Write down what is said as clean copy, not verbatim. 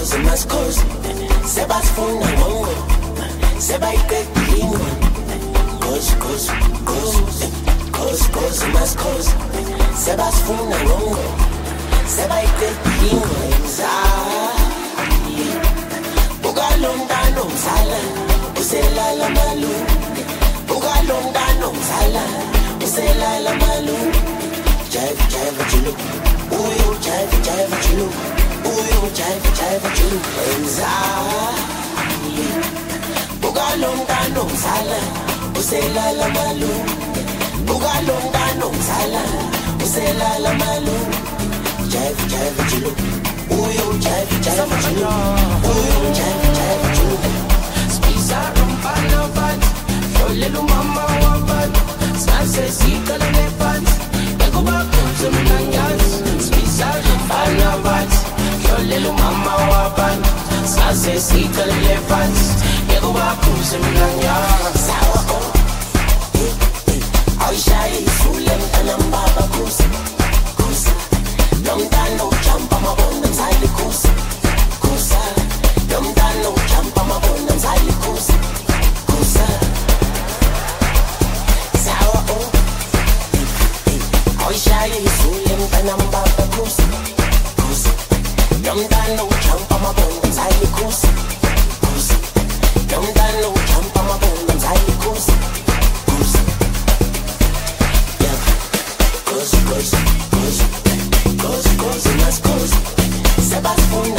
Maskozi, maskozi, sebasifuna ngongo, sebayiqeda lingo. Kozi, kozi, kozi, kozi, kozi, maskozi, sebasifuna ngongo, sebayiqeda lingo. Buka lo mntana omzala, uselala malume. Buka lo mntana omzala, uselala malume. Jive, jive, julu, uyo jive, jive, julu. Uyo jive, jive, julu. Buka lo mntana omzala, uselala malume. Buka lo mntana omzala, uselala malume. Jive, jive, julu. Uyo jive, jive, julu. Uyo jive, jive, julu. Spisa rumpana vat, yo little mama wabat. Sanse sika la nefat, ego bakuze mnanyas. Spisa rumpana vat, yo little mama wabat. Sanse sika la nefat, ego bakuze mnanyas. Sawa oh, Aisha isule mtana mbaba kusa, kusa. Lomdano champa mabona mzali kusa, kusa. Lomdano champa mabona mzali kusa, kusa. Sawa oh, Aisha isule mtana mbaba kusa, kusa. Lomdano champa mabona mzali kusa, kusa. Lomdano champa mabona mzali kusa, kusa. Yeah, kusa, kusa, kusa. Kozi, kozi, mas kozi, sebasifuna